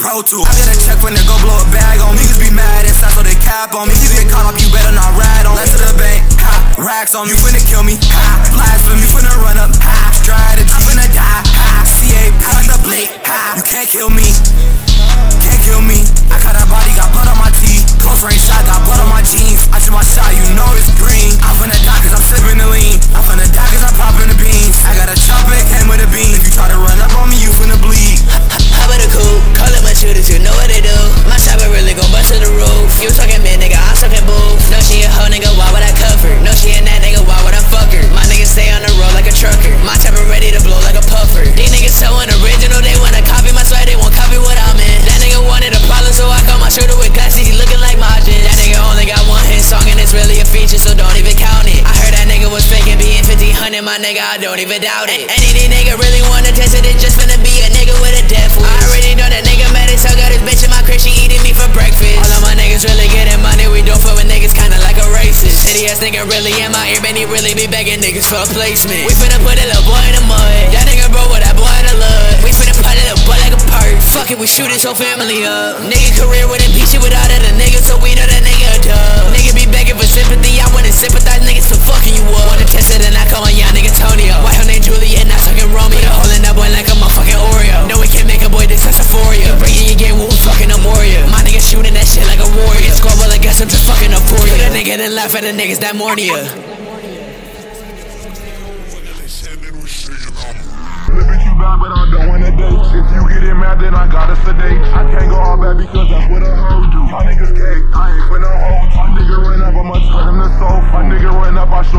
Pro Tools. I get a check when they go blow a bag on me. Niggas be mad inside so they cap on me. If you get caught up, you better not rat on. Left to the bank, ha, racks on me. You finna kill me, ha, blasphemy. You finna run up, ha, strategy. I'm finna die, ha, CA, cut the blade, ha. You can't kill me, can't kill me. I cut that body, got blood on my teeth. Close range shot, got blood on my jeans. I shoot my shot, you know it's green. I'm finna die cause I'm sipping the lean. I'm finna die cause I'm popping the beans. I got a chopper, it came with a beam. If you try to run up on me, you finna bleed. Hop in the coupe, call it my shooters, you know what they do. My chopper really gon' bust to the roof. You talking mid, nigga, I'm talking boo. No, she a hoe, nigga, why would I cover? No, she in that, nigga, why would I fuck her? My niggas stay on the road like a trucker. My chopper ready to blow like a puffer. These niggas so unoriginal, they wanna copy my swag, they won't copy what I'm in. That nigga wanted a problem, so I call my shooter with glasses, he looking like Majin. That nigga only got one hit song and it's really a feature, so don't even count it. I heard that nigga was faking being 50-100, my nigga, I don't even doubt it. Any nigga really wanna test it, it's just finna be a nigga with a death wish. I already know that nigga mad as hell, got his bitch in my crib, she eating me for breakfast. All of my niggas really getting money, we don't fuck with niggas kinda like a racist. City ass nigga really in my ear, man, he really be begging niggas for a placement. We finna put a little boy in the mud, that nigga bro with that boy in the love. We finna put a little boy like a perk, fuck it, we shooting so family up. Nigga career wouldn't be shit without it, a nigga, so we know that nigga a dub. Nigga be begging for sympathy, I wanna sympathize niggas for fucking you up. Wanna test it and I call my young nigga Tonio. Why her name Juliet, not fucking Romeo? Put a hole in that boy like a motherfucking Oreo. No, we can't make a boy this such euphoria. Bringing your game, we'll fucking a warrior. My nigga shooting that shit like a warrior. Score well, I guess I'm just fucking up for you. Put a nigga and laugh at the niggas that morning ya. Bitch, you bad, but I don't wanna date. If you get it mad, then I gotta sedate. I can't go all bad because that's what a hoe do. Y'all niggas cake, I ain't finna hold. My nigga run up, I'ma turn him to soap. My nigga run up, I show